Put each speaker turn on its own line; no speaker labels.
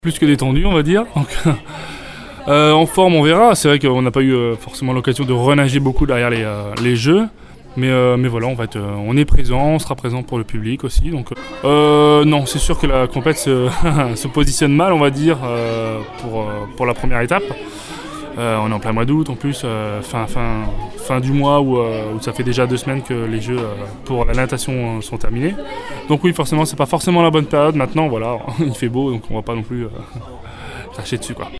Plus que détendu, on va dire. Donc, en forme, on verra. C'est vrai qu'on n'a pas eu forcément l'occasion de renager beaucoup derrière les jeux. Mais voilà, on est présent, on sera présent pour le public aussi. Donc, non, c'est sûr que la compète se positionne mal, on va dire, pour la première étape. On est en plein mois d'août en plus, fin du mois où ça fait déjà 2 semaines que les jeux pour la natation sont terminés. Donc oui, forcément, c'est pas forcément la bonne période. Maintenant, voilà, il fait beau, donc on va pas non plus cracher dessus, quoi.